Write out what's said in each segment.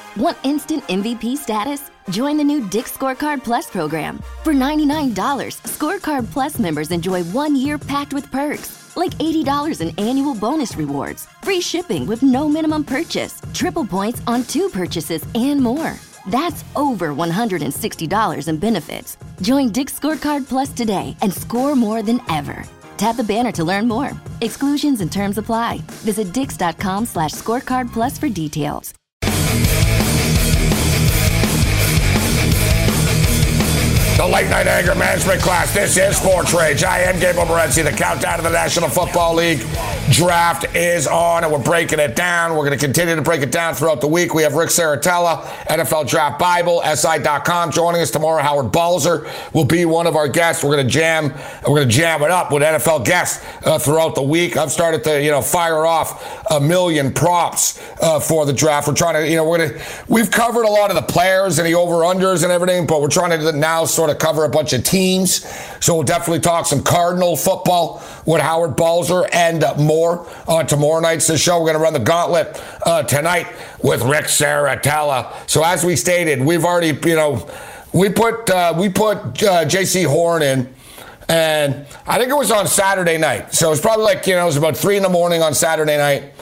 Want instant MVP status? Join the new Dick's Scorecard Plus program. For $99, Scorecard Plus members enjoy 1 year packed with perks, like $80 in annual bonus rewards, free shipping with no minimum purchase, triple points on 2 purchases, and more. That's over $160 in benefits. Join Dick's Scorecard Plus today and score more than ever. Tap the banner to learn more. Exclusions and terms apply. Visit dix.com/scorecard plus for details. The late night anger management class. This is Sports Rage. I am Gabriel Morency. The countdown to the National Football League draft is on, and we're breaking it down. We're going to continue to break it down throughout the week. We have Rick Saratella, NFL Draft Bible, SI.com, joining us tomorrow. Howard Balzer will be one of our guests. We're going to jam it up with NFL guests throughout the week. I've started to, fire off a million props for the draft. We're trying to, we've covered a lot of the players and the over-unders and everything, but we're trying to now sort of cover a bunch of teams. So we'll definitely talk some Cardinal football with Howard Balzer and more on tomorrow night's show. We're going to run the gauntlet tonight with Rick Saratella. So as we stated, we've already, we put J.C. Horn in, and I think it was on Saturday night. So it's probably like, it was about 3 a.m. on Saturday night.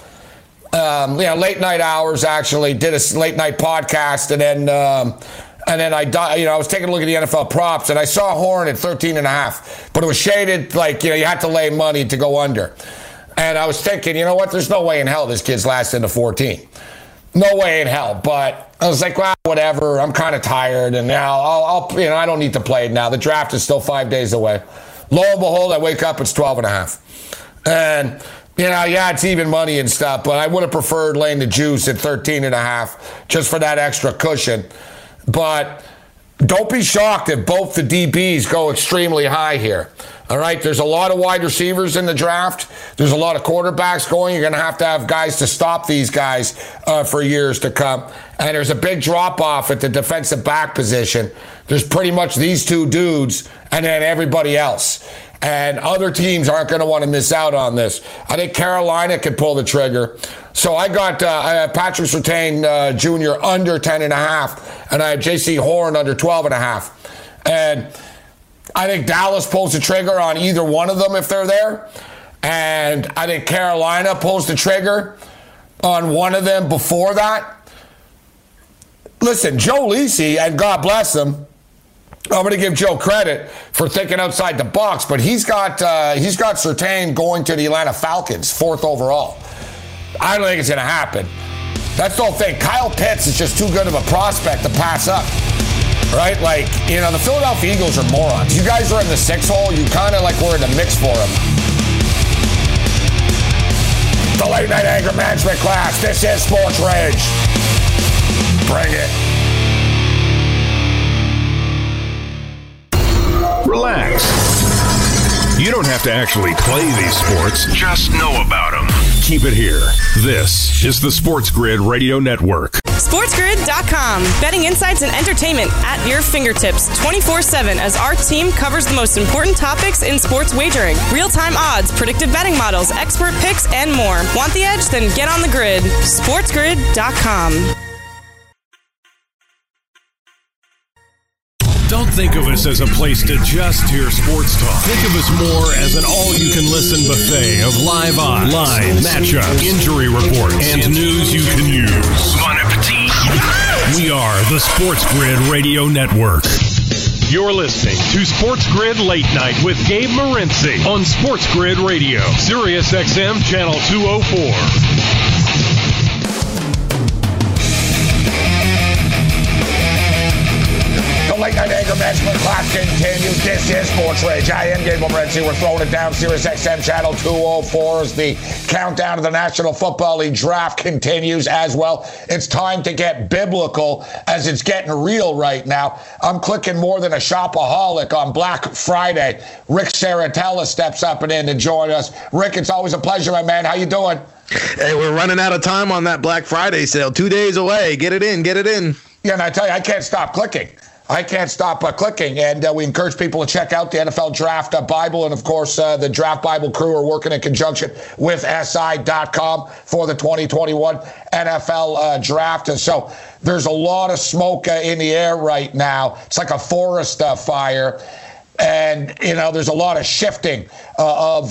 Late night hours, actually. Did a late night podcast, and then I was taking a look at the NFL props, and I saw Horn at 13.5, but it was shaded like, you had to lay money to go under. And I was thinking, you know what? There's no way in hell this kid's lasting to 14. No way in hell. But I was like, well, whatever. I'm kind of tired, and now I don't need to play it now. The draft is still 5 days away. Lo and behold, I wake up, it's 12.5. And it's even money and stuff, but I would have preferred laying the juice at 13.5 just for that extra cushion. But don't be shocked if both the DBs go extremely high here. All right, there's a lot of wide receivers in the draft. There's a lot of quarterbacks going. You're going to have guys to stop these guys for years to come. And there's a big drop-off at the defensive back position. There's pretty much these two dudes and then everybody else. And other teams aren't going to want to miss out on this. I think Carolina could pull the trigger. So I got Patrick Surtain Jr. under 10.5, and I have J.C. Horn under 12.5. And I think Dallas pulls the trigger on either one of them if they're there. And I think Carolina pulls the trigger on one of them before that. Listen, Joe Lisi, and God bless him, I'm going to give Joe credit for thinking outside the box, but he's got Surtain going to the Atlanta Falcons, 4th overall. I don't think it's going to happen. That's the whole thing. Kyle Pitts is just too good of a prospect to pass up, right? Like, the Philadelphia Eagles are morons. You guys are in the 6 hole. You kind of like we're in the mix for them. The late night anger management class. This is Sports Rage. Bring it. Relax. You don't have to actually play these sports. Just know about them. Keep it here. This is the Sports Grid Radio Network. SportsGrid.com. Betting insights and entertainment at your fingertips 24/7 as our team covers the most important topics in sports wagering. Real-time odds, predictive betting models, expert picks, and more. Want the edge? Then get on the grid. SportsGrid.com. Don't think of us as a place to just hear sports talk. Think of us more as an all-you-can-listen buffet of live odds, lines, matchups, injury reports, and news you can use. Bon appetit. We are the Sports Grid Radio Network. You're listening to Sports Grid Late Night with Gabe Morency on Sports Grid Radio, Sirius XM Channel 204. Late night anger management class continues. This is Sports Rage. I am Gabriel Morency. We're throwing it down. Sirius XM Channel 204 as the countdown to the National Football League draft continues as well. It's time to get biblical as it's getting real right now. I'm clicking more than a shopaholic on Black Friday. Rick Saratella steps up and in to join us. Rick, it's always a pleasure, my man. How you doing? Hey, we're running out of time on that Black Friday sale. 2 days away. Get it in. Get it in. Yeah, and I tell you, I can't stop clicking. I can't stop clicking, and we encourage people to check out the NFL Draft Bible, and of course, the Draft Bible crew are working in conjunction with SI.com for the 2021 NFL Draft, and so there's a lot of smoke in the air right now. It's like a forest fire, and there's a lot of shifting of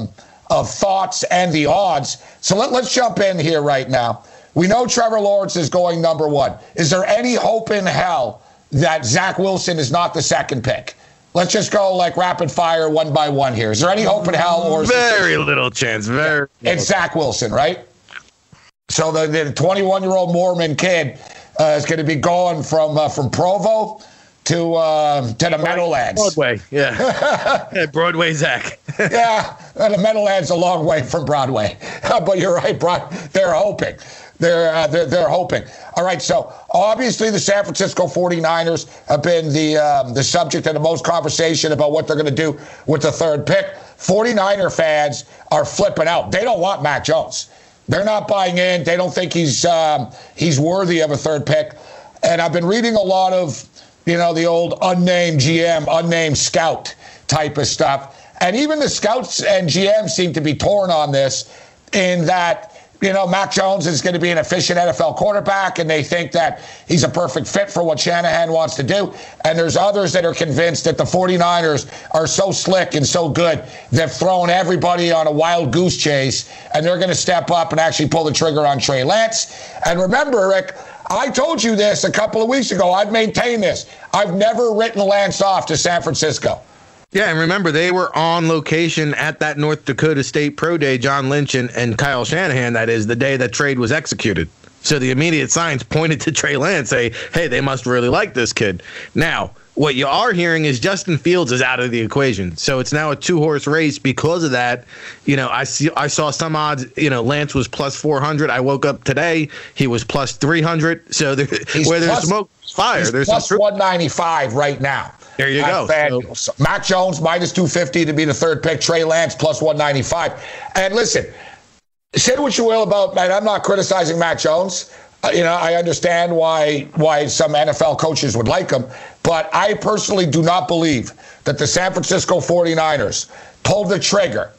thoughts and the odds. So let's jump in here right now. We know Trevor Lawrence is going number 1. Is there any hope in hell that Zach Wilson is not the second pick? Let's just go like rapid fire one by one here. Is there any hope in hell? Or very little chance. It's Zach Wilson, right? So the 21-year-old Mormon kid is going to be going from Provo to the Meadowlands. Broadway, yeah. Broadway Zach. Yeah, the Meadowlands a long way from Broadway. But you're right, they're hoping. They're hoping. All right, so obviously the San Francisco 49ers have been the subject of the most conversation about what they're going to do with the third pick. 49er fans are flipping out. They don't want Mac Jones. They're not buying in. They don't think he's worthy of a third pick. And I've been reading a lot of, the old unnamed GM, unnamed scout type of stuff. And even the scouts and GMs seem to be torn on this in that, Mac Jones is going to be an efficient NFL quarterback, and they think that he's a perfect fit for what Shanahan wants to do. And there's others that are convinced that the 49ers are so slick and so good, they've thrown everybody on a wild goose chase, and they're going to step up and actually pull the trigger on Trey Lance. And remember, Rick, I told you this a couple of weeks ago. I've maintained this. I've never written Lance off to San Francisco. Yeah, and remember, they were on location at that North Dakota State Pro Day, John Lynch and Kyle Shanahan, that is, the day that trade was executed. So the immediate signs pointed to Trey Lance, say, hey, they must really like this kid. Now, what you are hearing is Justin Fields is out of the equation. So it's now a 2-horse race because of that. I saw some odds, Lance was plus 400. I woke up today, he was plus 300. So where there's smoke, there's fire. There's plus 195 right now. There you go. So, Mac Jones minus 250 to be the third pick. Trey Lance plus 195. And listen, say what you will about, man, I'm not criticizing Mac Jones. I understand why some NFL coaches would like him, but I personally do not believe that the San Francisco 49ers pulled the trigger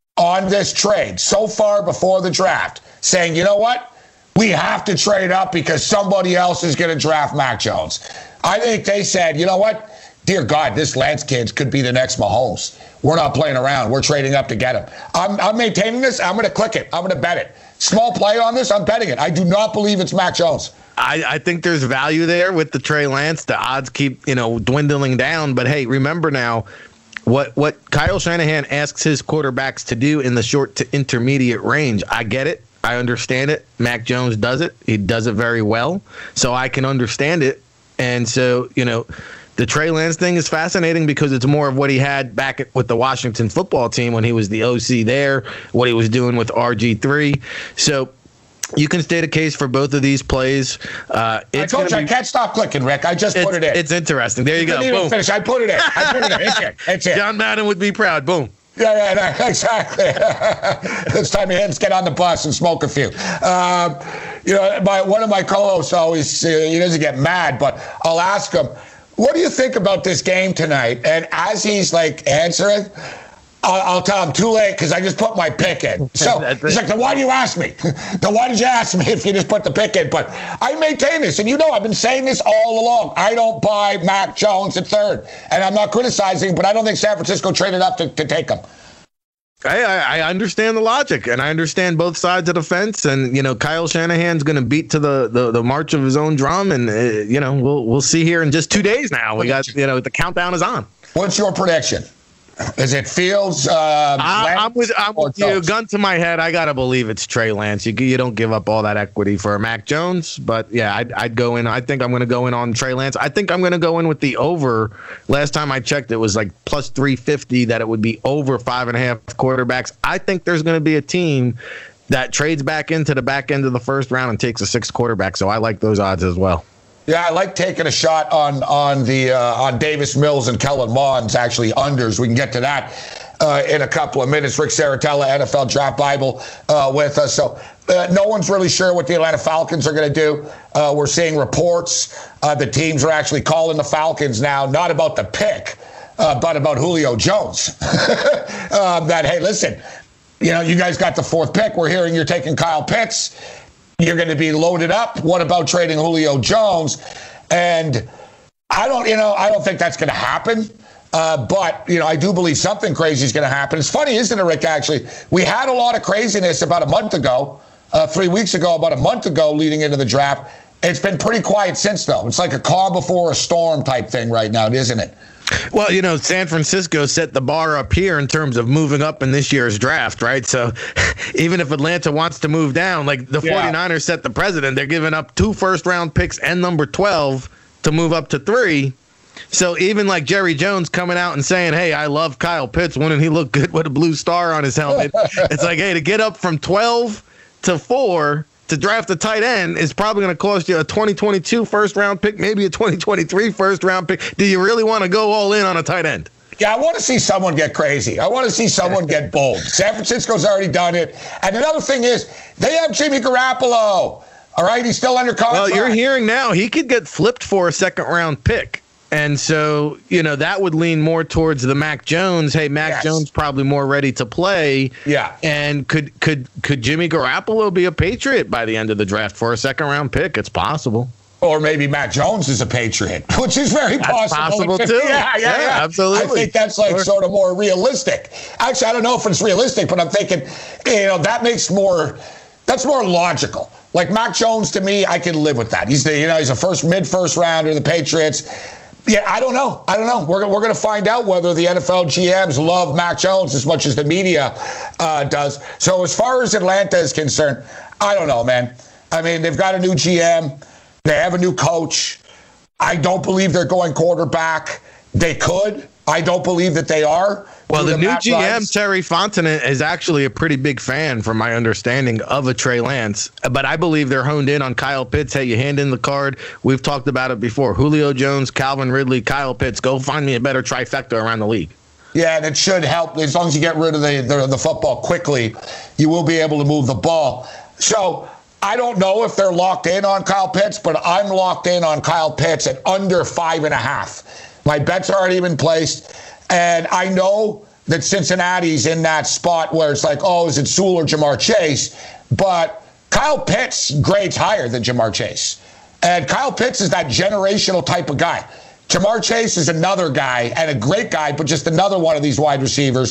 on this trade so far before the draft, saying, you know what? We have to trade up because somebody else is going to draft Mac Jones. I think they said, you know what? Dear God, this Lance kid could be the next Mahomes. We're not playing around. We're trading up to get him. I'm maintaining this. I'm going to click it. I'm going to bet it. Small play on this. I'm betting it. I do not believe it's Mac Jones. I think there's value there with the Trey Lance. The odds keep, dwindling down. But, hey, remember now what Kyle Shanahan asks his quarterbacks to do in the short to intermediate range. I get it. I understand it. Mac Jones does it. He does it very well. So I can understand it. And so, the Trey Lance thing is fascinating because it's more of what he had back with the Washington football team when he was the OC there, what he was doing with RG3. So you can state a case for both of these plays. I told you I can't stop clicking, Rick. I just put it in. It's interesting. There you go. Boom. Finish. I put it in. It's it. John Madden would be proud. Boom. Yeah, exactly. It's time your hands get on the bus and smoke a few. One of my co-hosts always, he doesn't get mad, but I'll ask him, what do you think about this game tonight? And as he's answering, I'll tell him too late because I just put my pick in. So he's like, then why do you ask me? Then why did you ask me if you just put the pick in? But I maintain this, and I've been saying this all along. I don't buy Mac Jones at third, and I'm not criticizing, but I don't think San Francisco traded up to take him. I understand the logic, and I understand both sides of the fence. And Kyle Shanahan's going to beat to the march of his own drum, and we'll see here in just 2 days. Now we got the countdown is on. What's your prediction? Is it Fields? I'm with you. Gun to my head, I gotta believe it's Trey Lance. You don't give up all that equity for Mac Jones, but yeah, I'd go in. I think I'm going to go in on Trey Lance. I think I'm going to go in with the over. Last time I checked, it was like plus 350 that it would be over 5.5 quarterbacks. I think there's going to be a team that trades back into the back end of the first round and takes a 6th quarterback. So I like those odds as well. Yeah, I like taking a shot on Davis Mills and Kellen Mond's actually unders. We can get to that in a couple of minutes. Rick Saratella, NFL Draft Bible, with us. So no one's really sure what the Atlanta Falcons are going to do. We're seeing reports that teams are actually calling the Falcons now, not about the pick, but about Julio Jones. That, hey, listen, you guys got the 4th pick. We're hearing you're taking Kyle Pitts. You're going to be loaded up. What about trading Julio Jones? And I don't think that's going to happen. But I do believe something crazy is going to happen. It's funny, isn't it, Rick, actually? We had a lot of craziness about a month ago, 3 weeks ago, about a month ago leading into the draft. It's been pretty quiet since, though. It's like a calm before a storm type thing right now, isn't it? Well, San Francisco set the bar up here in terms of moving up in this year's draft, right? So even if Atlanta wants to move down, like the 49ers set the precedent, they're giving up 2 first-round picks and number 12 to move up to 3. So even like Jerry Jones coming out and saying, hey, I love Kyle Pitts, wouldn't he look good with a blue star on his helmet? It's like, hey, to get up from 12 to 4 to draft a tight end is probably going to cost you a 2022 first-round pick, maybe a 2023 first-round pick. Do you really want to go all in on a tight end? Yeah, I want to see someone get crazy. I want to see someone get bold. San Francisco's already done it. And another thing is, they have Jimmy Garoppolo. All right, he's still under contract. Well, you're hearing now he could get flipped for a second-round pick. And so, that would lean more towards the Mac Jones. Hey, Mac Jones probably more ready to play. Yeah. And could Jimmy Garoppolo be a Patriot by the end of the draft for a second-round pick? It's possible. Or maybe Mac Jones is a Patriot, which is very possible. Too. Yeah, absolutely. I think that's sort of more realistic. Actually, I don't know if it's realistic, but I'm thinking, that's more logical. Like Mac Jones, to me, I can live with that. He's a mid-first rounder, the Patriots. Yeah, I don't know. We're going to find out whether the NFL GMs love Mac Jones as much as the media does. So as far as Atlanta is concerned, I don't know, man. I mean, they've got a new GM. They have a new coach. I don't believe they're going quarterback. They could. I don't believe that they are. Well, the new GM, Terry Fontenot, is actually a pretty big fan, from my understanding, of a Trey Lance. But I believe they're honed in on Kyle Pitts. Hey, you hand in the card. We've talked about it before. Julio Jones, Calvin Ridley, Kyle Pitts. Go find me a better trifecta around the league. Yeah, and it should help. As long as you get rid of the football quickly, you will be able to move the ball. So I don't know if they're locked in on Kyle Pitts, but I'm locked in on Kyle Pitts at under 5.5. My bet's already been placed. And I know that Cincinnati's in that spot where it's like, oh, is it Sewell or Jamar Chase? But Kyle Pitts grades higher than Jamar Chase. And Kyle Pitts is that generational type of guy. Jamar Chase is another guy, and a great guy, but just another one of these wide receivers.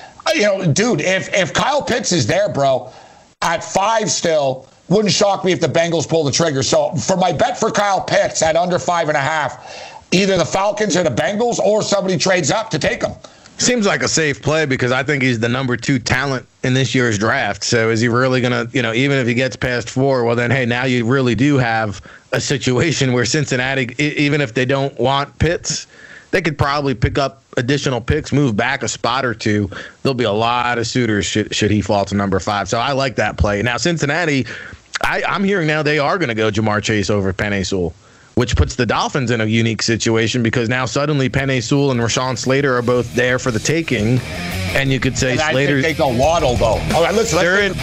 Dude, if Kyle Pitts is there, bro, at 5 still, wouldn't shock me if the Bengals pull the trigger. So for my bet for Kyle Pitts at under 5.5, either the Falcons or the Bengals, or somebody trades up to take him. Seems like a safe play because I think he's the number 2 talent in this year's draft. So is he really going to, even if he gets past 4, well then, hey, now you really do have a situation where Cincinnati, even if they don't want Pitts, they could probably pick up additional picks, move back a spot or 2. There'll be a lot of suitors should he fall to number 5. So I like that play. Now, Cincinnati, I'm hearing now they are going to go Jamar Chase over Penei Sewell, which puts the Dolphins in a unique situation because now suddenly Penei Sewell and Rashawn Slater are both there for the taking. And you could say Slater. I think they go Waddle, though. All right, let's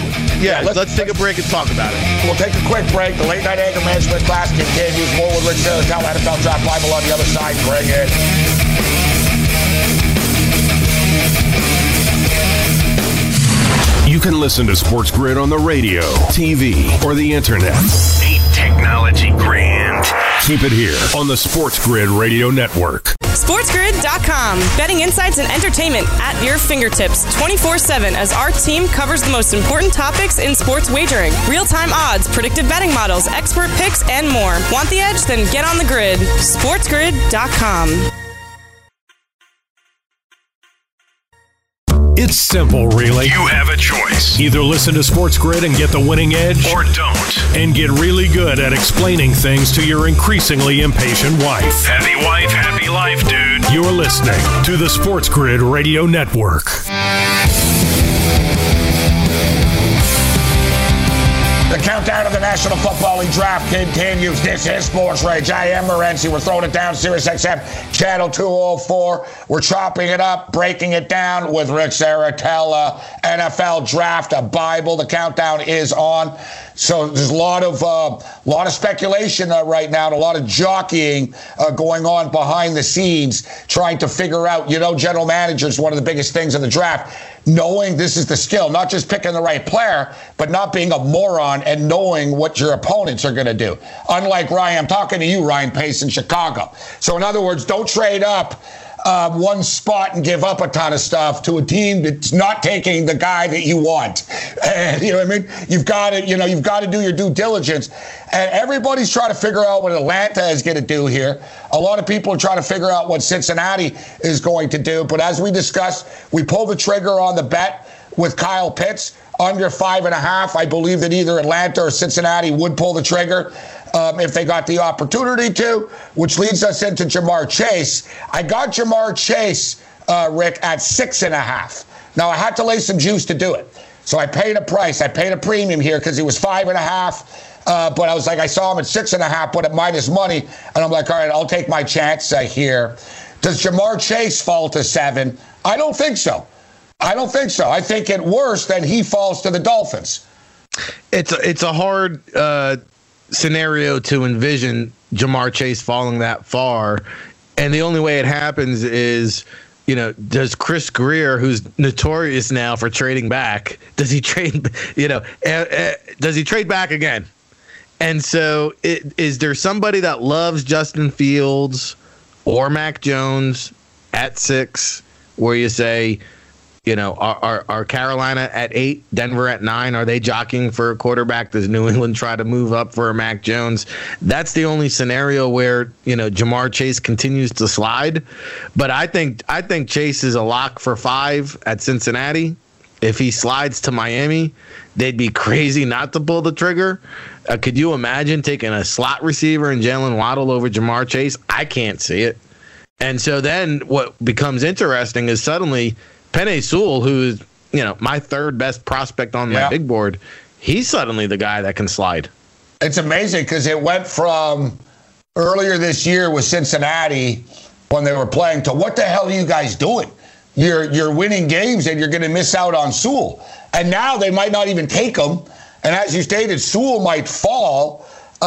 take a break and talk about it. We'll take a quick break. The late night anger management class continues. More with Rick Saratel, NFL Draft Bible on the other side. Bring it. You can listen to Sports Grid on the radio, TV, or the internet. Ain't technology grand? Keep it here on the Sports Grid Radio Network. SportsGrid.com. Betting insights and entertainment at your fingertips 24/7 as our team covers the most important topics in sports wagering. Real-time odds, predictive betting models, expert picks, and more. Want the edge? Then get on the grid. SportsGrid.com. It's simple, really. You have a choice. Either listen to Sports Grid and get the winning edge, or don't, and get really good at explaining things to your increasingly impatient wife. Happy wife, happy life, dude. You're listening to the Sports Grid Radio Network. The countdown of the National Football League draft continues. This is Sports Rage. I am Morency. We're throwing it down, Sirius XM, Channel 204. We're chopping it up, breaking it down with Rick Saratella. NFL Draft, a Bible. The countdown is on. So there's a lot of speculation right now, and a lot of jockeying going on behind the scenes, trying to figure out, general managers, one of the biggest things in the draft, knowing this is the skill, not just picking the right player, but not being a moron and knowing what your opponents are going to do. Unlike Ryan, I'm talking to you, Ryan Pace in Chicago. So in other words, don't trade up one spot and give up a ton of stuff to a team that's not taking the guy that you want. And, you know what I mean? You've got to do your due diligence. And everybody's trying to figure out what Atlanta is going to do here. A lot of people are trying to figure out what Cincinnati is going to do. But as we discussed, we pulled the trigger on the bet with Kyle Pitts under 5.5. I believe that either Atlanta or Cincinnati would pull the trigger if they got the opportunity to, which leads us into Jamar Chase. I got Jamar Chase, Rick, at 6.5. Now, I had to lay some juice to do it. So I paid a price. I paid a premium here because he was 5.5. But I was like, I saw him at 6.5, but at minus money. And I'm like, all right, I'll take my chance here. Does Jamar Chase fall to 7? I don't think so. I think at worst, then he falls to the Dolphins. It's a hard scenario to envision Jamar Chase falling that far. And the only way it happens is, does Chris Greer, who's notorious now for trading back, does he trade back again? And so is there somebody that loves Justin Fields or Mac Jones at 6 where you say, are Carolina at 8, Denver at 9? Are they jockeying for a quarterback? Does New England try to move up for a Mac Jones? That's the only scenario where, Jamar Chase continues to slide. But I think Chase is a lock for 5 at Cincinnati. If he slides to Miami, they'd be crazy not to pull the trigger. Could you imagine taking a slot receiver and Jalen Waddle over Jamar Chase? I can't see it. And so then what becomes interesting is suddenly Penei Sewell, who is, my third best prospect on my big board, he's suddenly the guy that can slide. It's amazing because it went from earlier this year with Cincinnati when they were playing to what the hell are you guys doing? You're winning games and you're going to miss out on Sewell. And now they might not even take him. And as you stated, Sewell might fall.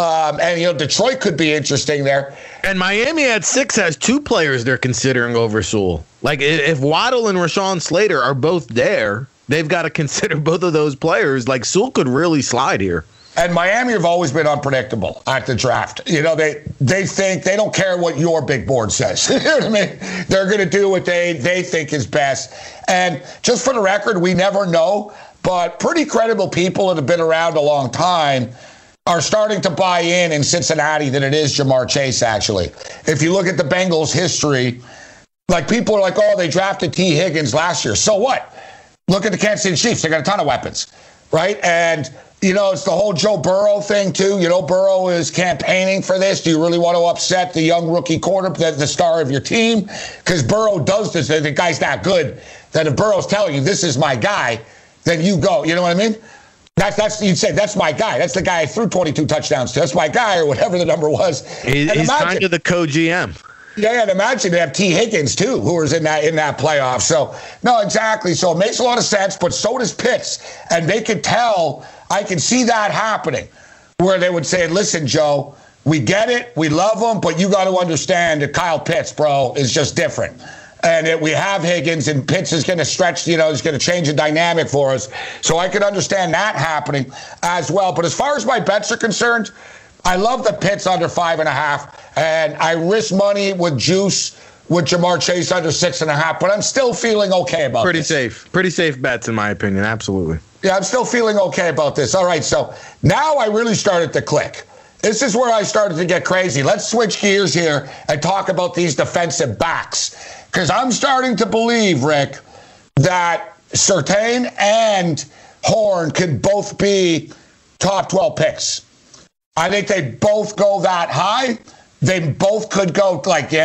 And Detroit could be interesting there. And Miami at 6 has 2 players they're considering over Sewell. Like, if Waddle and Rashawn Slater are both there, they've got to consider both of those players. Like, Sewell could really slide here. And Miami have always been unpredictable at the draft. They think they don't care what your big board says. You know what I mean? They're going to do what they think is best. And just for the record, we never know, but pretty credible people that have been around a long time are starting to buy in Cincinnati that it is Jamar Chase, actually. If you look at the Bengals' history, like people are like, oh, they drafted T. Higgins last year. So what? Look at the Kansas City Chiefs. They got a ton of weapons, right? And, it's the whole Joe Burrow thing, too. Burrow is campaigning for this. Do you really want to upset the young rookie quarterback, the star of your team? Because Burrow does this. The guy's that good that if Burrow's telling you, this is my guy, then you go. You know what I mean? That's you'd say, that's my guy. That's the guy I threw 22 touchdowns to. That's my guy, or whatever the number was. He's kind of the co-GM. Yeah, and imagine they have T. Higgins, too, who was in that playoff. So, no, exactly. So it makes a lot of sense, but so does Pitts. And they could tell, I can see that happening, where they would say, listen, Joe, we get it, we love him, but you got to understand that Kyle Pitts, bro, is just different. And we have Higgins, and Pitts is going to stretch, is going to change the dynamic for us. So I could understand that happening as well. But as far as my bets are concerned, I love the Pitts under 5.5, and I risk money with juice with Jamar Chase under 6.5, but I'm still feeling okay about this. Pretty safe bets in my opinion, absolutely. Yeah, I'm still feeling okay about this. All right, so now I really started to click. This is where I started to get crazy. Let's switch gears here and talk about these defensive backs, because I'm starting to believe, Rick, that Surtain and Horn could both be top 12 picks. I think they both go that high. They both could go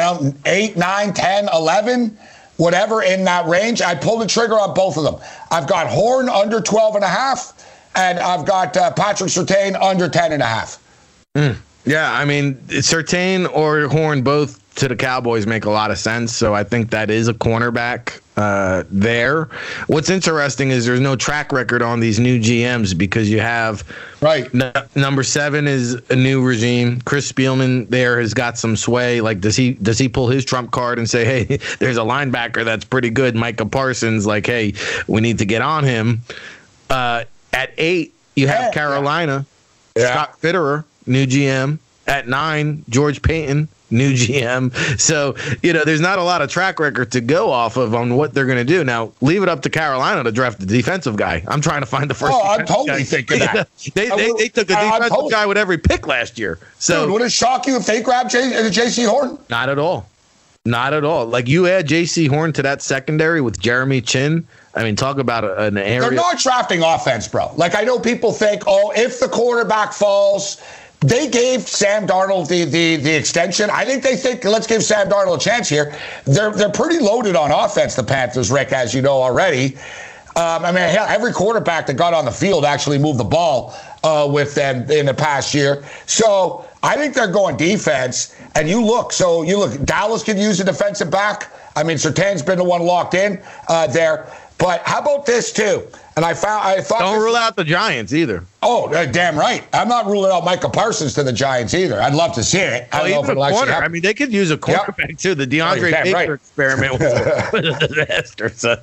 8, 9, 10, 11, whatever in that range. I pulled the trigger on both of them. I've got Horn under 12.5, and I've got Patrick Surtain under 10.5. Yeah, I mean, Surtain or Horn both to the Cowboys make a lot of sense. So I think that is a cornerback there. What's interesting is there's no track record on these new GMs because you have number 7 is a new regime. Chris Spielman there has got some sway. Like, does he pull his trump card and say, hey, there's a linebacker that's pretty good, Micah Parsons, like, hey, we need to get on him. At 8, you have Carolina, Scott Fitterer, new GM. At 9, George Payton, new GM. So, there's not a lot of track record to go off of on what they're going to do. Now, leave it up to Carolina to draft the defensive guy. I'm trying to find the first. Oh, I'm totally thinking that. They took a defensive guy with every pick last year. So, dude, would it shock you if they grabbed J.C. Horn? Not at all. Not at all. Like, you add J.C. Horn to that secondary with Jeremy Chin. I mean, talk about an area. They're not drafting offense, bro. Like, I know people think, if the quarterback falls. They gave Sam Darnold the extension. I think they think, let's give Sam Darnold a chance here. They're pretty loaded on offense, the Panthers, Rick, as you know already. Every quarterback that got on the field actually moved the ball with them in the past year. So I think they're going defense. And you look, Dallas could use a defensive back. I mean, Surtain's been the one locked in there. But how about this, too? And I thought don't rule out the Giants either. Oh, damn right. I'm not ruling out Micah Parsons to the Giants either. I'd love to see it. I don't know if it'll actually happen. I mean, they could use a quarterback too. The DeAndre Baker experiment was a disaster. So.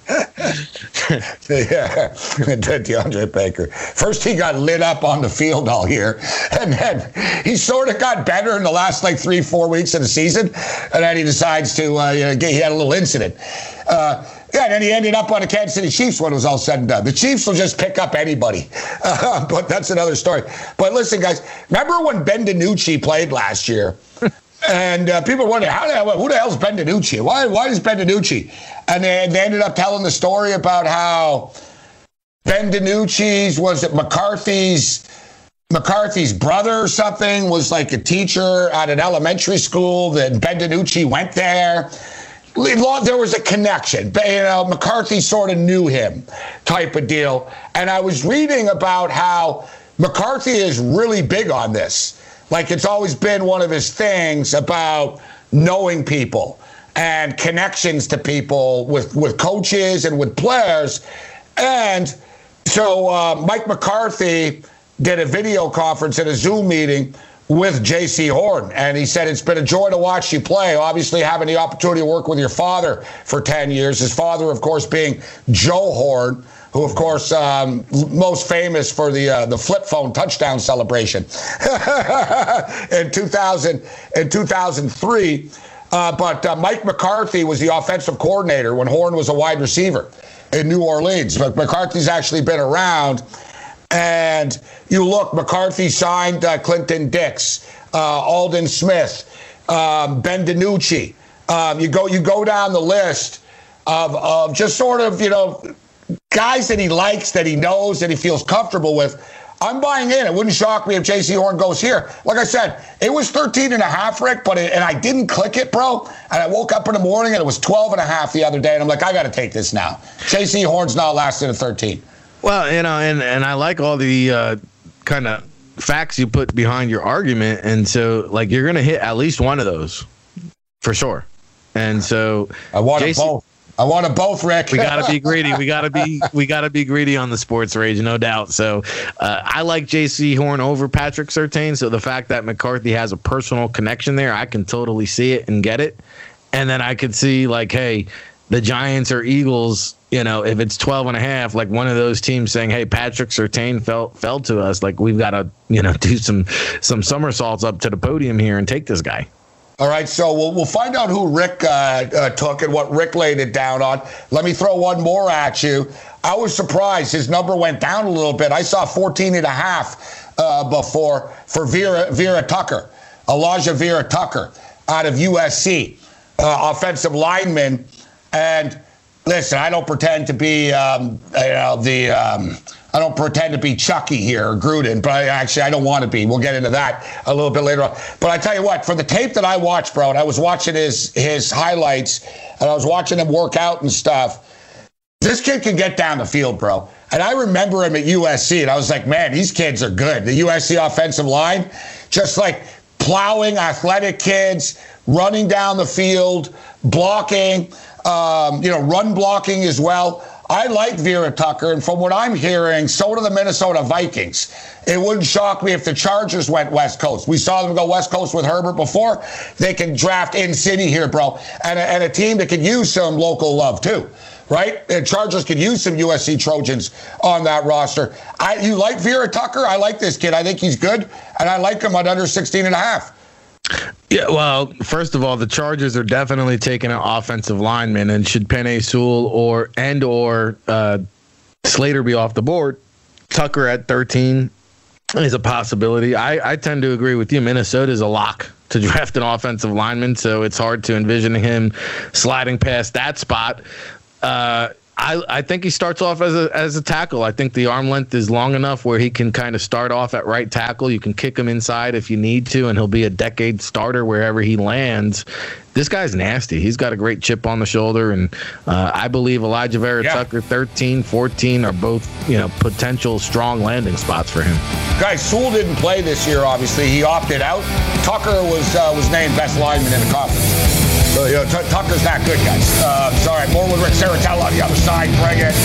Yeah, DeAndre Baker. First, he got lit up on the field all year, and then he sort of got better in the last 3-4 weeks of the season, and then he decides to he had a little incident. And then he ended up on the Kansas City Chiefs when it was all said and done. The Chiefs will just pick up anybody. But that's another story. But listen, guys, remember when Ben DiNucci played last year? And people were wondering, who the hell's Ben DiNucci? Why is Ben DiNucci? And they ended up telling the story about how Ben DiNucci's, was it McCarthy's brother or something, was like a teacher at an elementary school, that Ben DiNucci went there. There was a connection. McCarthy sort of knew him type of deal. And I was reading about how McCarthy is really big on this. Like, it's always been one of his things about knowing people and connections to people with coaches and with players. And so Mike McCarthy did a video conference at a Zoom meeting with J.C. Horn, and he said, it's been a joy to watch you play. Obviously, having the opportunity to work with your father for 10 years. His father, of course, being Joe Horn, who, of course, most famous for the flip phone touchdown celebration in 2003. But Mike McCarthy was the offensive coordinator when Horn was a wide receiver in New Orleans. But McCarthy's actually been around. And you look, McCarthy signed Clinton Dix, Aldon Smith, Ben DiNucci. You go down the list of just sort of, guys that he likes, that he knows, that he feels comfortable with. I'm buying in. It wouldn't shock me if J.C. Horn goes here. Like I said, it was 13.5, Rick, and I didn't click it, bro. And I woke up in the morning and it was 12.5 the other day. And I'm like, I got to take this now. J.C. Horn's not lasting at 13. Well, and I like all the kind of facts you put behind your argument, and so you're going to hit at least one of those for sure. And so I want them both. I want them both, Rick. We got to be greedy. We got to be greedy on the sports rage, no doubt. So I like J.C. Horn over Patrick Surtain. So the fact that McCarthy has a personal connection there, I can totally see it and get it. And then I could see hey, the Giants or Eagles, if it's 12.5, one of those teams saying, hey, Patrick Surtain fell to us, we've got to, do some somersaults up to the podium here and take this guy. All right, so we'll find out who Rick took and what Rick laid it down on. Let me throw one more at you. I was surprised. His number went down a little bit. I saw 14.5 before for Vera Tucker, Elijah Vera Tucker out of USC, offensive lineman. And listen, I don't pretend to be, I don't pretend to be Chucky here or Gruden, but I don't want to be. We'll get into that a little bit later on. But I tell you what, for the tape that I watched, bro, and I was watching his highlights, and I was watching him work out and stuff, this kid can get down the field, bro. And I remember him at USC, and I was like, man, these kids are good. The USC offensive line, just like plowing athletic kids, running down the field, blocking, run blocking as well. I like Vera Tucker, and from what I'm hearing, so do the Minnesota Vikings. It wouldn't shock me if the Chargers went West Coast. We saw them go West Coast with Herbert before. They can draft in city here, bro, and a team that could use some local love too, right? And Chargers could use some USC Trojans on that roster. You like Vera Tucker? I like this kid. I think he's good, and I like him at under 16.5. Yeah, well, first of all, the Chargers are definitely taking an offensive lineman, and should Penei Sewell or Slater be off the board, Tucker at 13 is a possibility. I tend to agree with you. Minnesota is a lock to draft an offensive lineman, so it's hard to envision him sliding past that spot. I think he starts off as a tackle. I think the arm length is long enough where he can kind of start off at right tackle. You can kick him inside if you need to, and he'll be a decade starter wherever he lands. This guy's nasty. He's got a great chip on the shoulder, and I believe Elijah Vera Tucker, 13, 14 are both potential strong landing spots for him. Guys, Sewell didn't play this year, obviously. He opted out. Tucker was named best lineman in the conference. So, Tucker's not good, guys. Sorry, more with Rick Saratella on the other side. Bring it.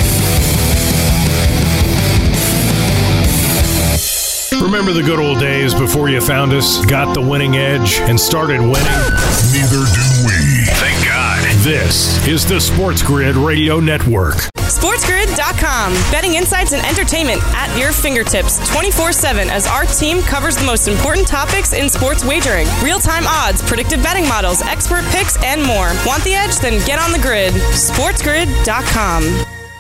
Remember the good old days before you found us, got the winning edge, and started winning? Neither do we. Thank God. This is the Sports Grid Radio Network. SportsGrid.com. Betting insights and entertainment at your fingertips 24/7 as our team covers the most important topics in sports wagering. Real-time odds, predictive betting models, expert picks, and more. Want the edge? Then get on the grid. SportsGrid.com.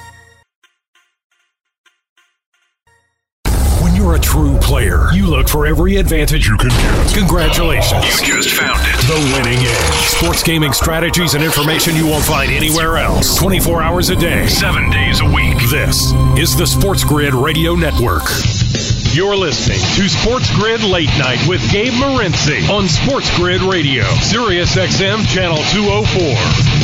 You're a true player. You look for every advantage you can get. Congratulations. You just found it. The winning edge. Sports gaming strategies and information you won't find anywhere else. 24 hours a day, 7 days a week. This is the Sports Grid Radio Network. You're listening to Sports Grid Late Night with Gabe Morency on Sports Grid Radio, Sirius XM Channel 204.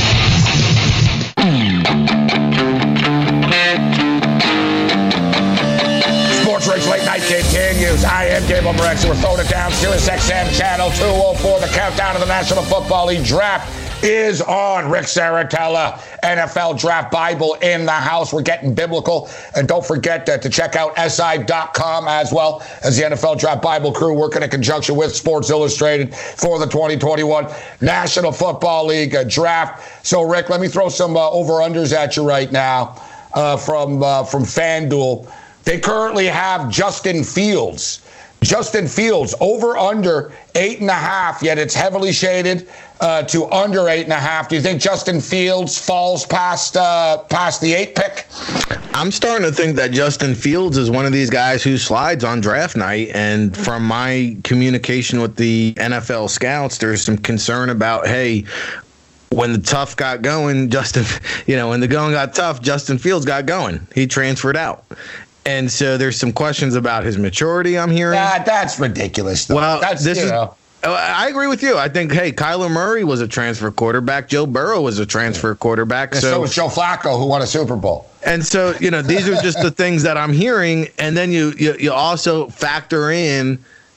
Sports Late Night continues. I am Gabe Morency. We're throwing it down. Sirius XM Channel 204. The countdown to the National Football League draft is on. Rick Saratella, NFL Draft Bible in the house. We're getting biblical. And don't forget to check out SI.com as well as the NFL Draft Bible crew working in conjunction with Sports Illustrated for the 2021 National Football League draft. So, Rick, let me throw some over-unders at you right now from FanDuel. They currently have Justin Fields. Justin Fields over under 8.5, yet it's heavily shaded to under 8.5. Do you think Justin Fields falls past the 8 pick? I'm starting to think that Justin Fields is one of these guys who slides on draft night. And from my communication with the NFL scouts, there's some concern about, hey, when the tough got going, when the going got tough, Justin Fields got going. He transferred out. And so there's some questions about his maturity, I'm hearing. That's ridiculous, though. Well, I agree with you. I think, Kyler Murray was a transfer quarterback. Joe Burrow was a transfer quarterback. So was Joe Flacco, who won a Super Bowl. And so, these are just the things that I'm hearing. And then you also factor in,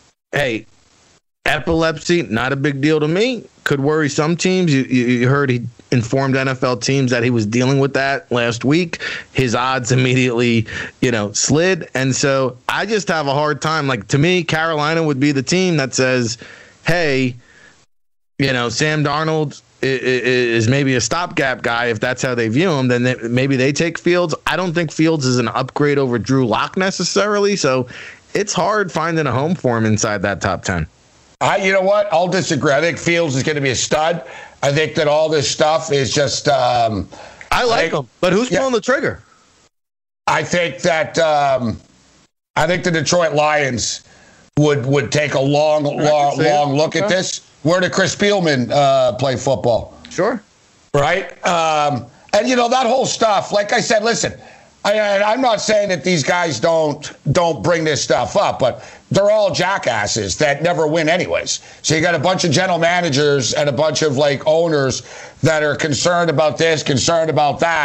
epilepsy, not a big deal to me. Could worry some teams. You heard he informed NFL teams that he was dealing with that last week. His odds immediately, slid. And so I just have a hard time. Like, to me, Carolina would be the team that says, hey, Sam Darnold is maybe a stopgap guy. If that's how they view him, then maybe they take Fields. I don't think Fields is an upgrade over Drew Lock necessarily. So it's hard finding a home for him inside that top 10. You know what? I'll disagree. I think Fields is going to be a stud. I think that all this stuff is just. I like him, but who's pulling the trigger? I think that. I think the Detroit Lions would take a long look at this. Where did Chris Spielman play football? Sure. Right. And that whole stuff. Like I said, listen. I'm not saying that these guys don't bring this stuff up, but they're all jackasses that never win anyways. So you got a bunch of general managers and a bunch of owners that are concerned about this, concerned about that.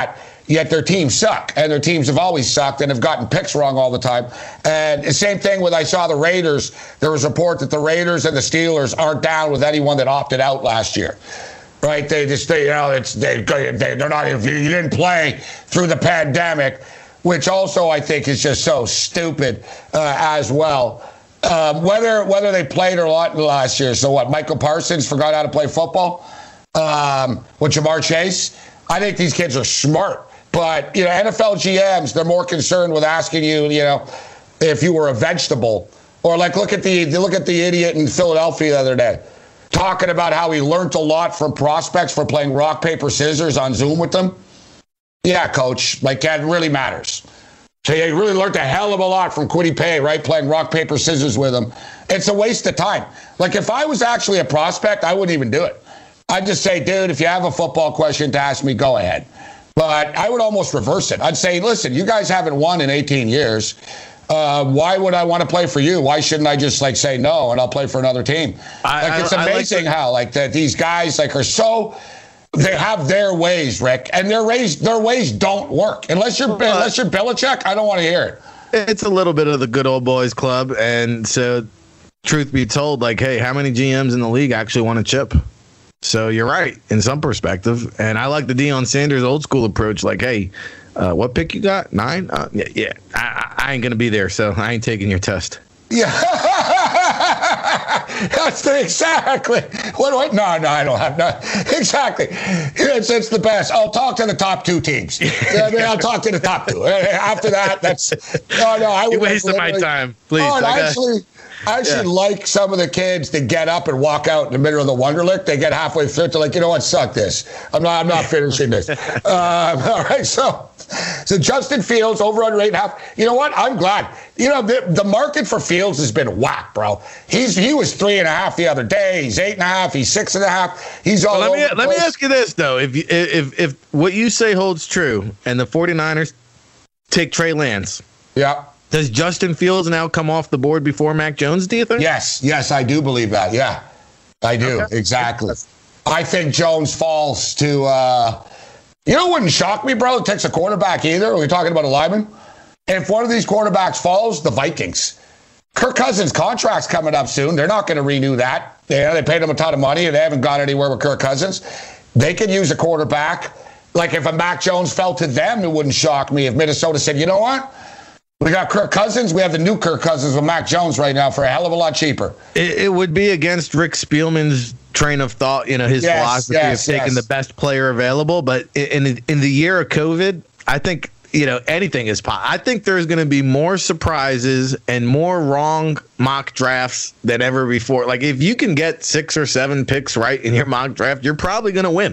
yet their teams suck, and their teams have always sucked and have gotten picks wrong all the time. And the same thing with I saw the Raiders. There was a report that the Raiders and the Steelers aren't down with anyone that opted out last year. Right? They're not. You didn't play through the pandemic, which also I think is just so stupid as well. Whether they played or not last year. So what? Michael Parsons forgot how to play football. With Jamar Chase. I think these kids are smart. But, NFL GMs, they're more concerned with asking you, if you were a vegetable. Or look at the idiot in Philadelphia the other day, talking about how he learned a lot from prospects for playing rock, paper, scissors on Zoom with them. Yeah, coach, that really matters. So you really learned a hell of a lot from Kwity Paye, right? Playing rock, paper, scissors with him. It's a waste of time. If I was actually a prospect, I wouldn't even do it. I'd just say, dude, if you have a football question to ask me, go ahead. But I would almost reverse it. I'd say, listen, you guys haven't won in 18 years. Why would I want to play for you? Why shouldn't I just say no and I'll play for another team? It's amazing how these guys are so, they have their ways, Rick, and their ways don't work. Unless you're Belichick, I don't want to hear it. It's a little bit of the good old boys club, and so truth be told, hey, how many GMs in the league actually want to chip? So you're right in some perspective. And I like the Deion Sanders old school approach. Hey, what pick you got? 9? Yeah. I ain't going to be there, so I ain't taking your test. Yeah. That's exactly. What do I? No, I don't have none. Exactly. It's the best. I'll talk to the top 2 teams. I'll talk to the top 2. After that, that's. No. You're wasting my time. Please. I actually like some of the kids to get up and walk out in the middle of the Wonderlic. They get halfway through to you know what, suck this. I'm not finishing this. All right, so Justin Fields over under 8.5. You know what? I'm glad. The market for Fields has been whack, bro. He was 3.5 the other day. He's 8.5. He's 6.5. He's all over. Let me ask you this though: if what you say holds true, and the 49ers take Trey Lance, yeah. Does Justin Fields now come off the board before Mac Jones, do you think? Yes, I do believe that. Yeah, I do. Okay. Exactly. I think Jones falls to, it wouldn't shock me, bro. It takes a quarterback either. We're talking about a lineman. If one of these quarterbacks falls, the Vikings. Kirk Cousins' contract's coming up soon. They're not going to renew that. They paid him a ton of money, and they haven't gone anywhere with Kirk Cousins. They could use a quarterback. If a Mac Jones fell to them, it wouldn't shock me if Minnesota said, you know what? We got Kirk Cousins. We have the new Kirk Cousins with Mac Jones right now for a hell of a lot cheaper. It would be against Rick Spielman's train of thought, his philosophy of taking the best player available. But in the year of COVID, I think, anything is possible. I think there's going to be more surprises and more wrong mock drafts than ever before. If you can get 6 or 7 picks right in your mock draft, you're probably going to win.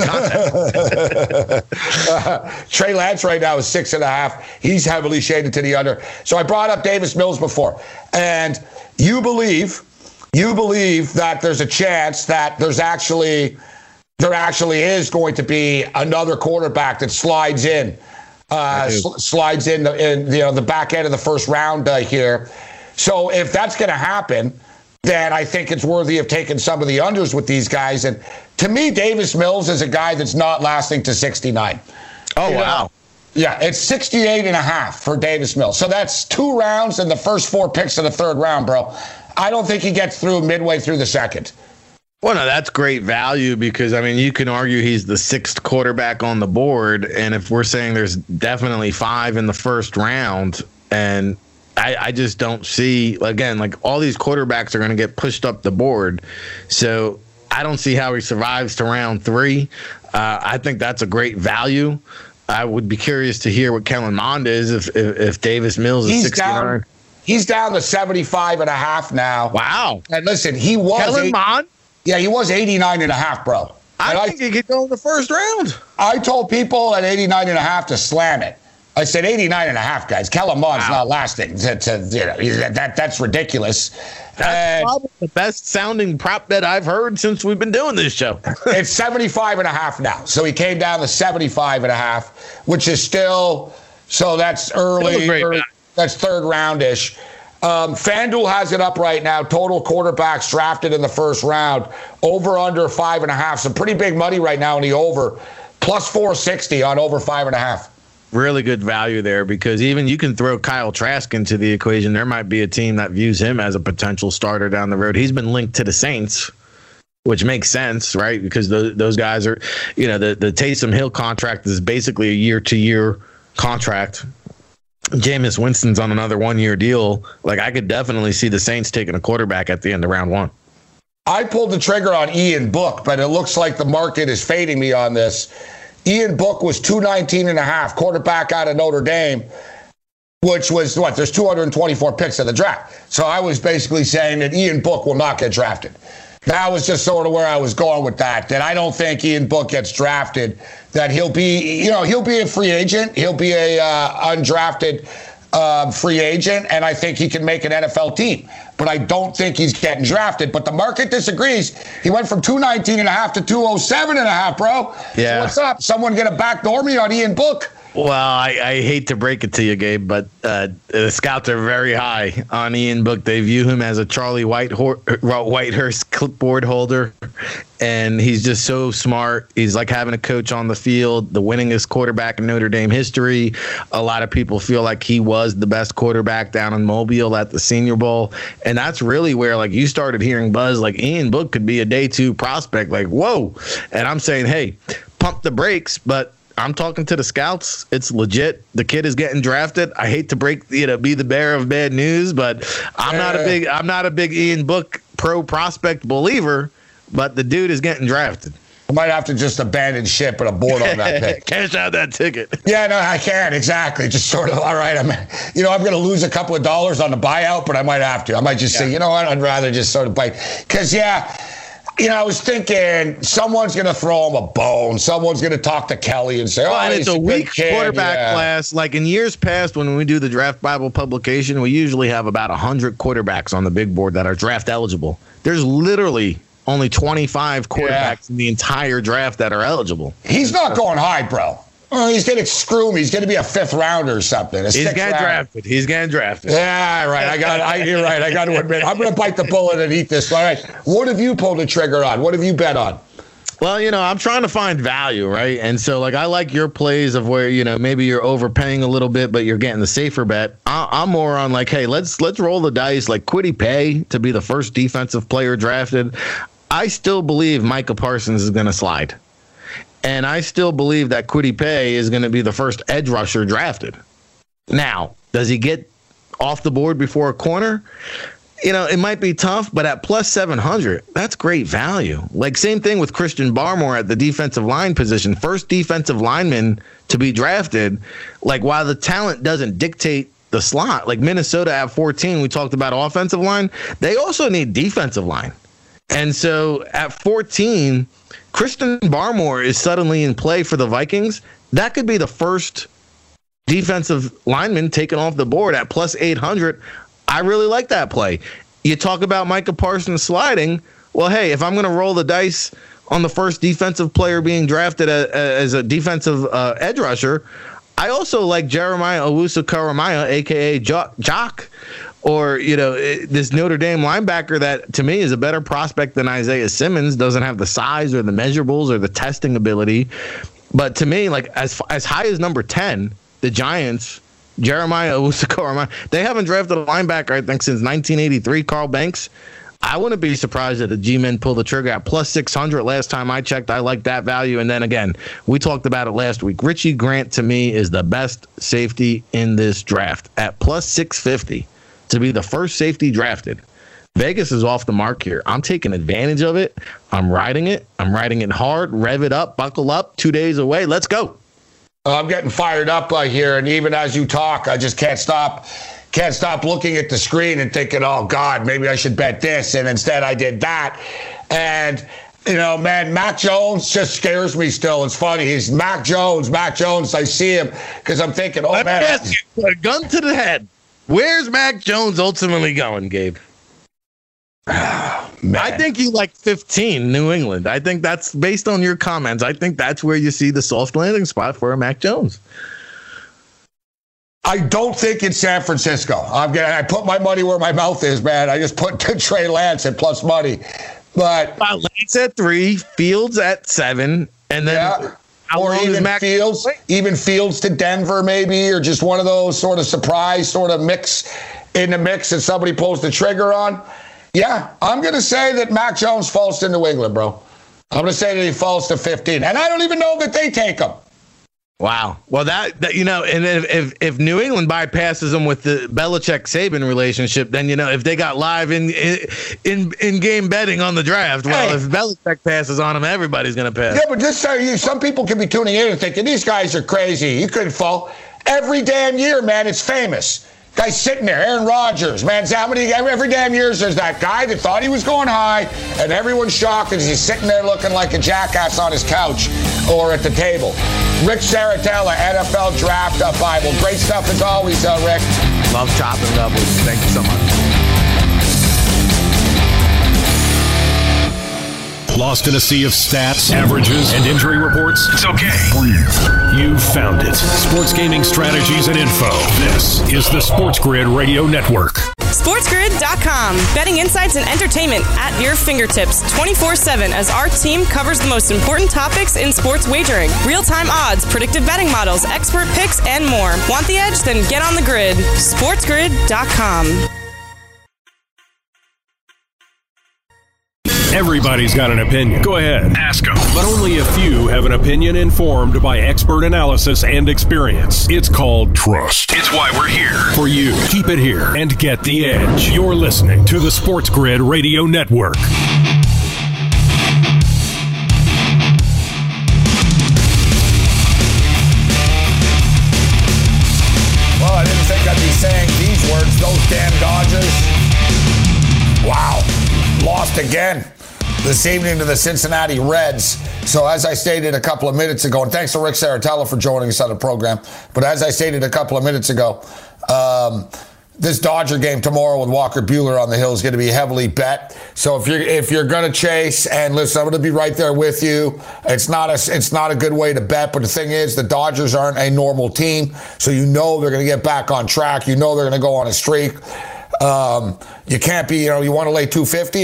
Trey Lance right now is 6.5. He's heavily shaded to the under. So I brought up Davis Mills before, and you believe that there's a chance that there actually is going to be another quarterback that slides in the back end of the first round here. So if that's going to happen, then I think it's worthy of taking some of the unders with these guys. And to me, Davis Mills is a guy that's not lasting to 69. Oh, wow. Yeah, it's 68.5 for Davis Mills. So that's 2 rounds and the first 4 picks of the third round, bro. I don't think he gets through midway through the second. Well, no, that's great value because, you can argue he's the 6th quarterback on the board. And if we're saying there's definitely 5 in the first round, and I just don't see, again, all these quarterbacks are going to get pushed up the board. So I don't see how he survives to round 3. I think that's a great value. I would be curious to hear what Kellen Mond is if Davis Mills is 69. He's down to 75.5 now. Wow. And listen, he was Kellen Mond? Yeah, he was 89.5, bro. I think he could go in the first round. I told people at 89.5 to slam it. I said 89.5, guys. Kellen Mond's not lasting. That's ridiculous. That's probably the best sounding prop bet I've heard since we've been doing this show. It's 75.5 now. So he came down to 75.5, which is still, so that's early. That's third round-ish. FanDuel has it up right now. Total quarterbacks drafted in the first round. Over under 5.5. Some pretty big money right now in the over. Plus 460 on over 5.5. Really good value there, because even you can throw Kyle Trask into the equation. There might be a team that views him as a potential starter down the road. He's been linked to the Saints, which makes sense, right? Because those guys are, the Taysom Hill contract is basically a year-to-year contract. Jameis Winston's on another 1-year deal. Like, I could definitely see the Saints taking a quarterback at the end of round 1. I pulled the trigger on Ian Book, but it looks like the market is fading me on this. Ian Book was 219.5, quarterback out of Notre Dame, which was what? There's 224 picks in the draft. So I was basically saying that Ian Book will not get drafted. That was just sort of where I was going with that I don't think Ian Book gets drafted, that he'll be a free agent. He'll be a undrafted free agent, and I think he can make an NFL team. But I don't think he's getting drafted. But the market disagrees. He went from 219.5 to 207.5, bro. Yeah. So what's up? Someone going to backdoor me on Ian Book? Well, I hate to break it to you, Gabe, but the scouts are very high on Ian Book. They view him as a Charlie Whitehurst clipboard holder, and he's just so smart. He's like having a coach on the field, the winningest quarterback in Notre Dame history. A lot of people feel like he was the best quarterback down in Mobile at the Senior Bowl, and that's really where like you started hearing buzz like Ian Book could be a day 2 prospect. Like, whoa. And I'm saying, hey, pump the brakes, but I'm talking to the scouts. It's legit. The kid is getting drafted. I hate to be the bearer of bad news, but I'm not a big Ian Book pro prospect believer, but the dude is getting drafted. I might have to just abandon ship and abort on that pick. Cash out that ticket. Yeah, no, I can. Exactly. Just sort of, all right, I'm going to lose a couple of dollars on the buyout, but I might have to. I might just say, you know what, I'd rather just sort of bite. Because, I was thinking someone's going to throw him a bone. Someone's going to talk to Kelly and say, and it's a weak quarterback class. Like in years past, when we do the Draft Bible publication, we usually have about 100 quarterbacks on the big board that are draft eligible. There's literally only 25 quarterbacks in the entire draft that are eligible. He's not going high, bro. Oh, he's going to screw me. He's going to be a 5th rounder or something. He's getting drafted. He's getting drafted. Yeah, right. You're right. I got to admit, I'm going to bite the bullet and eat this. All right. What have you pulled the trigger on? What have you bet on? Well, I'm trying to find value, right? And so, like, I like your plays of where, maybe you're overpaying a little bit, but you're getting the safer bet. I'm more on like, hey, let's roll the dice. Like Kwity Paye to be the first defensive player drafted. I still believe Micah Parsons is going to slide. And I still believe that Kwity Paye is going to be the first edge rusher drafted. Now, does he get off the board before a corner? It might be tough, but at plus 700, that's great value. Like, same thing with Christian Barmore at the defensive line position. First defensive lineman to be drafted. Like, while the talent doesn't dictate the slot, like Minnesota at 14, we talked about offensive line. They also need defensive line. And so at 14, Christian Barmore is suddenly in play for the Vikings. That could be the first defensive lineman taken off the board at plus 800. I really like that play. You talk about Micah Parsons sliding. Well, hey, if I'm going to roll the dice on the first defensive player being drafted as a defensive edge rusher, I also like Jeremiah Owusu-Koramoah, a.k.a. Jock, or, this Notre Dame linebacker that, to me, is a better prospect than Isaiah Simmons. Doesn't have the size or the measurables or the testing ability. But to me, like, as high as number 10, the Giants, Jeremiah Owusu-Koramoah, they haven't drafted a linebacker, I think, since 1983, Carl Banks. I wouldn't be surprised that the G-men pull the trigger at plus 600. Last time I checked, I like that value. And then again, we talked about it last week. Richie Grant, to me, is the best safety in this draft at plus 650 to be the first safety drafted. Vegas is off the mark here. I'm taking advantage of it. I'm riding it. I'm riding it hard. Rev it up. Buckle up. 2 days away. Let's go. I'm getting fired up here. And even as you talk, I just can't stop looking at the screen and thinking, oh, God, maybe I should bet this. And instead I did that. And, man, Mac Jones just scares me still. It's funny. He's Mac Jones. I see him because I'm thinking, oh, man. A gun to the head. Where's Mac Jones ultimately going, Gabe? I think you like 15, New England. I think that's based on your comments. I think that's where you see the soft landing spot for a Mac Jones. I don't think it's San Francisco. I put my money where my mouth is, man. I just put Trey Lance at plus money. But Lance at 3, Fields at 7, and then Or even Fields to Denver, maybe, or just one of those sort of surprise sort of mix in the mix that somebody pulls the trigger on. Yeah, I'm going to say that Mac Jones falls to New England, bro. I'm going to say that he falls to 15. And I don't even know that they take him. Wow. Well, that and if New England bypasses them with the Belichick-Saban relationship, then, if they got live in game betting on the draft, well, if Belichick passes on them, everybody's going to pass. Yeah, but just so some people could be tuning in and thinking, these guys are crazy. You couldn't fall. Every damn year, man, it's famous. Guy's sitting there, Aaron Rodgers, man. Every damn year there's that guy that thought he was going high, and everyone's shocked as he's sitting there looking like a jackass on his couch or at the table. Rick Saratella, NFL Draft Bible. Great stuff as always, Rick. Love chopping it up with you. Thank you so much. Lost in a sea of stats, averages, and injury reports? It's okay. Breathe. You found it. Sports gaming strategies and info. This is the Sports Grid Radio Network. SportsGrid.com. Betting insights and entertainment at your fingertips 24/7 as our team covers the most important topics in sports wagering. Real-time odds, predictive betting models, expert picks, and more. Want the edge? Then get on the grid. SportsGrid.com. Everybody's got an opinion. Go ahead, ask them. But only a few have an opinion informed by expert analysis and experience. It's called Trust. It's why we're here. For you. Keep it here and get the edge. You're listening to the Sports Grid Radio Network. Well, I didn't think I'd be saying these words. Those damn Dodgers. Wow. Lost again this evening to the Cincinnati Reds. So as I stated a couple of minutes ago, and thanks to Rick Saratella for joining us on the program, but as I stated a couple of minutes ago, this Dodger game tomorrow with Walker Buehler on the hill is going to be heavily bet. So if you're going to chase, and listen, I'm going to be right there with you. It's not a good way to bet, but the thing is, the Dodgers aren't a normal team, so they're going to get back on track. They're going to go on a streak. You can't be, you want to lay 250.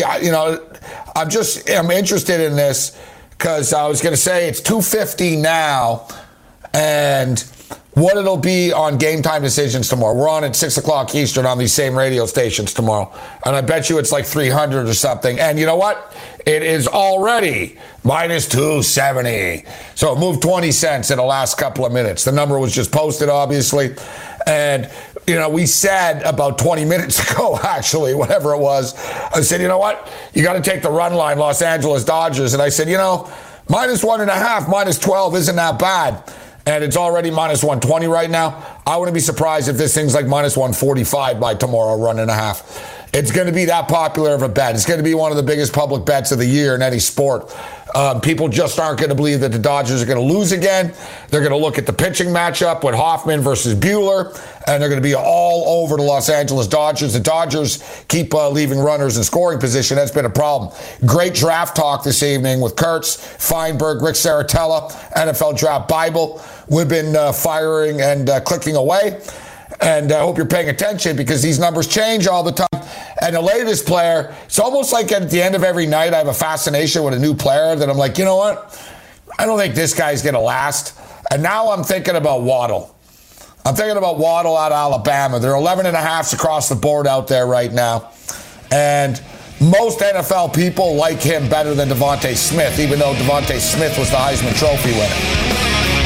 I'm interested in this because I was going to say it's 250 now, and what it'll be on Game Time Decisions tomorrow. We're on at 6 o'clock Eastern on these same radio stations tomorrow, and I bet you it's like 300 or something. And you know what? It is already minus 270. So it moved 20 cents in the last couple of minutes. The number was just posted, obviously, and we said about 20 minutes ago, actually, whatever it was, I said, you know what? You got to take the run line, Los Angeles Dodgers. And I said, minus 1.5, minus 12 isn't that bad. And it's already minus 120 right now. I wouldn't be surprised if this thing's like minus 145 by tomorrow, run and a half. It's going to be that popular of a bet. It's going to be one of the biggest public bets of the year in any sport. People just aren't going to believe that the Dodgers are going to lose again. They're going to look at the pitching matchup with Hoffman versus Buehler, and they're going to be all over the Los Angeles Dodgers. The Dodgers keep leaving runners in scoring position. That's been a problem. Great draft talk this evening with Kurtz, Feinberg, Rick Saratella, NFL Draft Bible. We've been firing and clicking away. And I hope you're paying attention because these numbers change all the time. And the latest player, it's almost like at the end of every night, I have a fascination with a new player that I'm like, you know what? I don't think this guy's going to last. And now I'm thinking about Waddle. I'm thinking about Waddle out of Alabama. There are 11.5s across the board out there right now. And most NFL people like him better than Devontae Smith, even though Devontae Smith was the Heisman Trophy winner.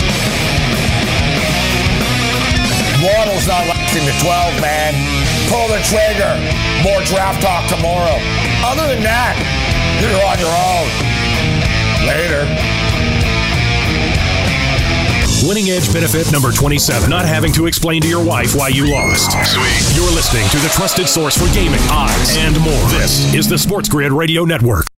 Waddle's not lasting to 12, man. Pull the trigger. More draft talk tomorrow. Other than that, you're on your own. Later. Winning Edge benefit number 27. Not having to explain to your wife why you lost. Sweet. You're listening to the trusted source for gaming, odds, and more. This is the Sports Grid Radio Network.